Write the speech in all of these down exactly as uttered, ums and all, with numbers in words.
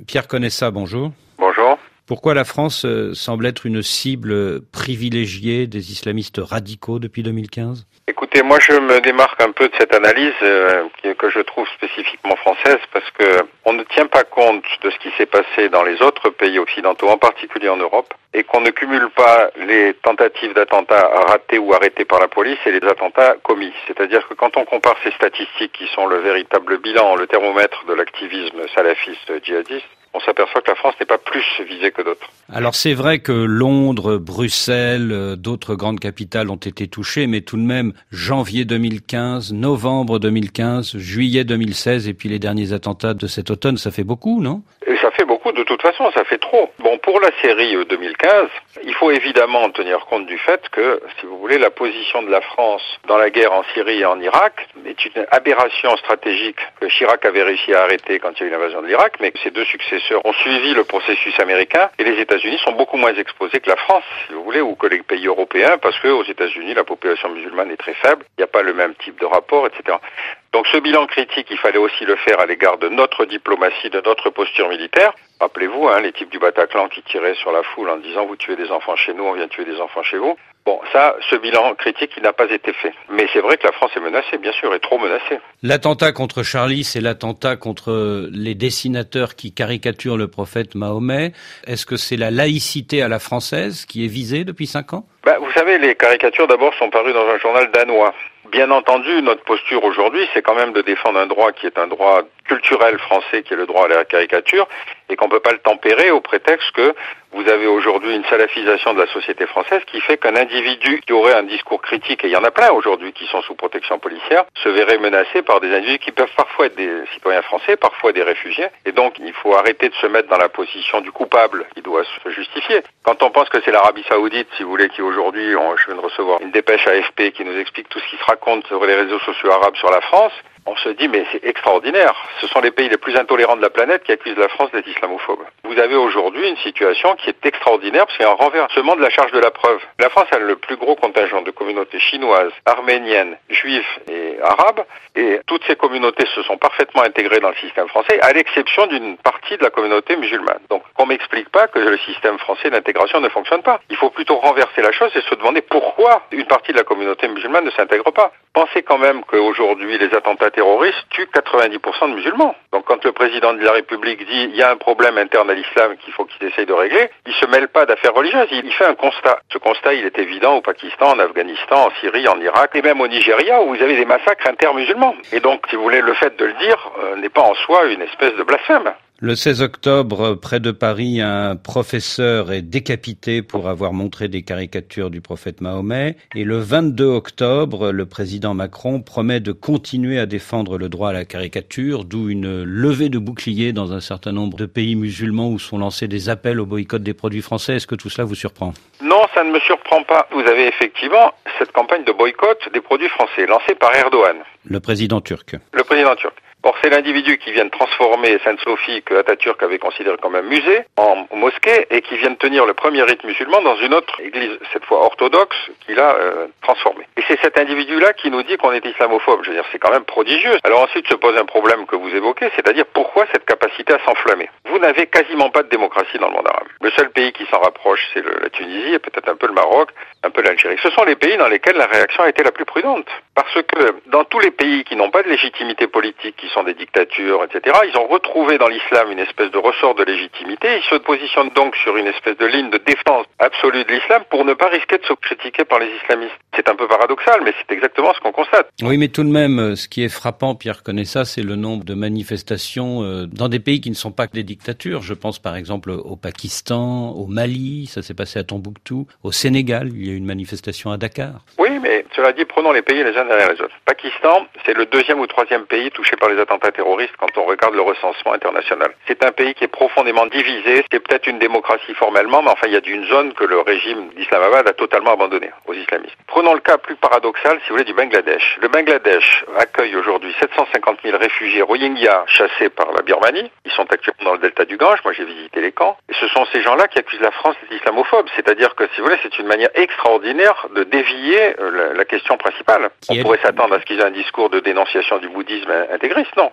Pierre Conessa, bonjour. Bonjour. Pourquoi la France euh, semble être une cible privilégiée des islamistes radicaux depuis deux mille quinze ? Écoutez, moi je me démarque un peu de cette analyse euh, que je trouve spécifiquement française parce que on ne tient pas compte de ce qui s'est passé dans les autres pays occidentaux, en particulier en Europe, et qu'on ne cumule pas les tentatives d'attentats ratés ou arrêtés par la police et les attentats commis. C'est-à-dire que quand on compare ces statistiques qui sont le véritable bilan, le thermomètre de l'activisme salafiste djihadiste, on s'aperçoit que la France n'est pas plus visée que d'autres. Alors c'est vrai que Londres, Bruxelles, d'autres grandes capitales ont été touchées, mais tout de même, janvier deux mille quinze, novembre deux mille quinze, juillet deux mille seize et puis les derniers attentats de cet automne, ça fait beaucoup, non ? Et ça fait beaucoup, de toute façon, ça fait trop. Bon, pour la série deux mille quinze, il faut évidemment tenir compte du fait que, si vous voulez, la position de la France dans la guerre en Syrie et en Irak est une aberration stratégique que Chirac avait réussi à arrêter quand il y a eu l'invasion de l'Irak, mais que ses deux successeurs ont suivi le processus américain et les États-Unis sont beaucoup moins exposés que la France, si vous voulez, ou que les pays européens, parce qu'aux États-Unis, la population musulmane est très faible, il n'y a pas le même type de rapport, et cetera. Donc ce bilan critique, il fallait aussi le faire à l'égard de notre diplomatie, de notre posture militaire. Rappelez-vous, hein, les types du Bataclan qui tiraient sur la foule en disant « vous tuez des enfants chez nous, on vient tuer des enfants chez vous ». Bon, ça, ce bilan critique, il n'a pas été fait. Mais c'est vrai que la France est menacée, bien sûr, et trop menacée. L'attentat contre Charlie, c'est l'attentat contre les dessinateurs qui caricaturent le prophète Mahomet. Est-ce que c'est la laïcité à la française qui est visée depuis cinq ans ? Ben, vous savez, les caricatures d'abord sont parues dans un journal danois. Bien entendu, notre posture aujourd'hui, c'est quand même de défendre un droit qui est un droit culturel français, qui est le droit à la caricature, et qu'on ne peut pas le tempérer au prétexte que vous avez aujourd'hui une salafisation de la société française qui fait qu'un individu qui aurait un discours critique, et il y en a plein aujourd'hui qui sont sous protection policière, se verrait menacé par des individus qui peuvent parfois être des citoyens français, parfois des réfugiés, et donc il faut arrêter de se mettre dans la position du coupable qui doit se justifier. Quand on pense que c'est l'Arabie Saoudite, si vous voulez, qui aujourd'hui, on, je viens de recevoir une dépêche A F P qui nous explique tout ce qui se raconte sur les réseaux sociaux arabes sur la France, on se dit mais c'est extraordinaire. Ce sont les pays les plus intolérants de la planète qui accusent la France d'être islamophobe. Vous avez aujourd'hui une situation qui est extraordinaire parce qu'il y a un renversement de la charge de la preuve. La France a le plus gros contingent de communautés chinoises, arméniennes, juives et arabes, et toutes ces communautés se sont parfaitement intégrées dans le système français, à l'exception d'une partie de la communauté musulmane. Donc qu'on m'explique pas que le système français d'intégration ne fonctionne pas. Il faut plutôt renverser la chose et se demander pourquoi une partie de la communauté musulmane ne s'intègre pas. Pensez quand même qu'aujourd'hui les attentats terroristes tuent quatre-vingt-dix pour cent de musulmans. Donc quand le président de la République dit il y a un problème interne à l'islam qu'il faut qu'il essaye de régler, il se mêle pas d'affaires religieuses, il fait un constat. Ce constat, il est évident au Pakistan, en Afghanistan, en Syrie, en Irak et même au Nigeria où vous avez des massacres intermusulmans. Et donc, si vous voulez, le fait de le dire euh, n'est pas en soi une espèce de blasphème. Le seize octobre, près de Paris, un professeur est décapité pour avoir montré des caricatures du prophète Mahomet. Et le vingt-deux octobre, le président Macron promet de continuer à défendre le droit à la caricature, d'où une levée de boucliers dans un certain nombre de pays musulmans où sont lancés des appels au boycott des produits français. Est-ce que tout cela vous surprend ? Non, ça ne me surprend pas. Vous avez effectivement cette campagne de boycott des produits français lancée par Erdogan. Le président turc. Le président turc. Or, c'est l'individu qui vient de transformer Sainte-Sophie, que Atatürk avait considéré comme un musée, en mosquée, et qui vient de tenir le premier rite musulman dans une autre église, cette fois orthodoxe, qu'il a euh, transformée. Et c'est cet individu-là qui nous dit qu'on est islamophobe. Je veux dire, c'est quand même prodigieux. Alors ensuite se pose un problème que vous évoquez, c'est-à-dire pourquoi cette capacité à s'enflammer. Vous n'avez quasiment pas de démocratie dans le monde arabe. Le seul pays qui s'en rapproche, c'est le, la Tunisie, et peut-être un peu le Maroc, un peu l'Algérie. Ce sont les pays dans lesquels la réaction a été la plus prudente. Parce que dans tous les pays qui n'ont pas de légitimité politique, qui sont des dictatures, et cetera, ils ont retrouvé dans l'islam une espèce de ressort de légitimité. Ils se positionnent donc sur une espèce de ligne de défense absolue de l'islam pour ne pas risquer de se critiquer par les islamistes. C'est un peu paradoxal, mais c'est exactement ce qu'on constate. Oui, mais tout de même, ce qui est frappant, Pierre Conessa, c'est le nombre de manifestations dans des pays qui ne sont pas que des dictatures. Je pense par exemple au Pakistan, au Mali, ça s'est passé à Tombouctou, au Sénégal, il y a eu une manifestation à Dakar. Oui, mais cela dit, prenons les pays les uns derrière les autres. Pakistan, c'est le deuxième ou troisième pays touché par les attentats terroristes quand on regarde le recensement international. C'est un pays qui est profondément divisé. C'est peut-être une démocratie formellement, mais enfin, il y a une zone que le régime d'Islamabad a totalement abandonnée aux islamistes. Prenons le cas plus paradoxal, si vous voulez, du Bangladesh. Le Bangladesh accueille aujourd'hui sept cent cinquante mille réfugiés rohingyas chassés par la Birmanie. Ils sont actuellement dans le delta du Gange. Moi, j'ai visité les camps. Et ce sont ces gens-là qui accusent la France d'être islamophobe. C'est-à-dire que, si vous voulez, c'est une manière extraordinaire de dévier la, la question principale. Qui On pourrait s'attendre à ce qu'ils aient un discours de dénonciation du bouddhisme intégriste. Non. Bon.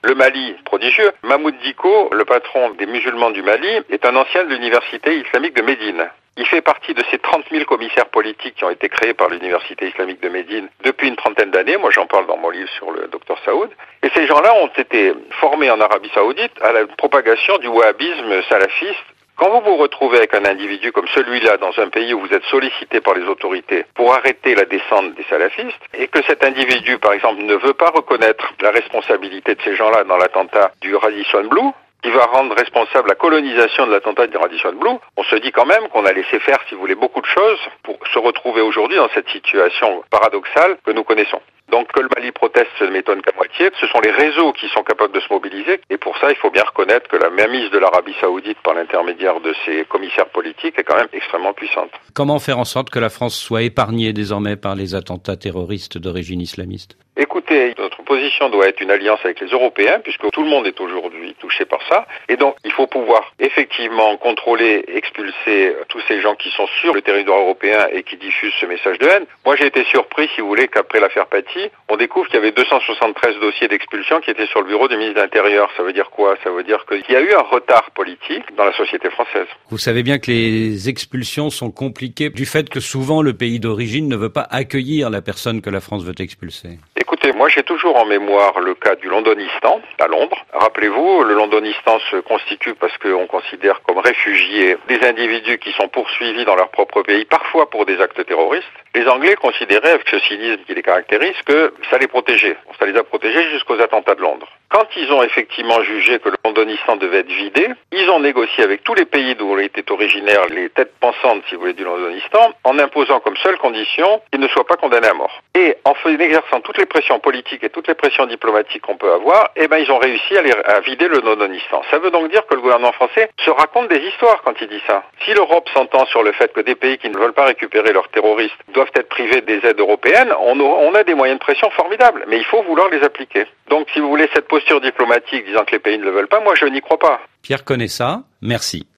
Le Mali, prodigieux. Mahmoud Dicko, le patron des musulmans du Mali, est un ancien de l'université islamique de Médine. Il fait partie de ces trente mille commissaires politiques qui ont été créés par l'université islamique de Médine depuis une trentaine d'années. Moi, j'en parle dans mon livre sur le docteur Saoud. Et ces gens-là ont été formés en Arabie Saoudite à la propagation du wahhabisme salafiste. Quand vous vous retrouvez avec un individu comme celui-là dans un pays où vous êtes sollicité par les autorités pour arrêter la descente des salafistes, et que cet individu, par exemple, ne veut pas reconnaître la responsabilité de ces gens-là dans l'attentat du Radisson Blu, qui va rendre responsable la colonisation de l'attentat du Radisson Blu, on se dit quand même qu'on a laissé faire, si vous voulez, beaucoup de choses pour se retrouver aujourd'hui dans cette situation paradoxale que nous connaissons. Donc que le Mali proteste, ça ne m'étonne qu'à moitié. Ce sont les réseaux qui sont capables de se mobiliser. Et pour ça, il faut bien reconnaître que la mainmise de l'Arabie Saoudite par l'intermédiaire de ses commissaires politiques est quand même extrêmement puissante. Comment faire en sorte que la France soit épargnée désormais par les attentats terroristes d'origine islamiste ? Écoutez, notre position doit être une alliance avec les Européens, puisque tout le monde est aujourd'hui touché par ça. Et donc, il faut pouvoir effectivement contrôler, expulser tous ces gens qui sont sur le territoire européen et qui diffusent ce message de haine. Moi, j'ai été surpris, si vous voulez, qu'après l'affaire Paty, on découvre qu'il y avait deux cent soixante-treize dossiers d'expulsion qui étaient sur le bureau du ministre de l'Intérieur. Ça veut dire quoi ? Ça veut dire qu'il y a eu un retard politique dans la société française. Vous savez bien que les expulsions sont compliquées du fait que souvent le pays d'origine ne veut pas accueillir la personne que la France veut expulser. Écoutez, moi j'ai toujours en mémoire le cas du Londonistan, à Londres. Rappelez-vous, le Londonistan se constitue parce qu'on considère comme réfugiés des individus qui sont poursuivis dans leur propre pays, parfois pour des actes terroristes. Les Anglais considéraient, avec ce cynisme qui les caractérise, que ça les protégeait. Ça les a protégés jusqu'aux attentats de Londres. Quand ils ont effectivement jugé que le Londonistan devait être vidé, ils ont négocié avec tous les pays d'où étaient originaires les têtes pensantes, si vous voulez, du Londonistan, en imposant comme seule condition qu'ils ne soient pas condamnés à mort. Et en exerçant toutes les pressions politiques et toutes les pressions diplomatiques qu'on peut avoir, eh ben ils ont réussi à, les, à vider le Londonistan. Ça veut donc dire que le gouvernement français se raconte des histoires quand il dit ça. Si l'Europe s'entend sur le fait que des pays qui ne veulent pas récupérer leurs terroristes doivent être privés des aides européennes, on a, on a des moyens de pression formidables, mais il faut vouloir les appliquer. Donc si vous voulez cette posture diplomatique disant que les pays ne le veulent pas, moi je n'y crois pas. Pierre Conessa, merci.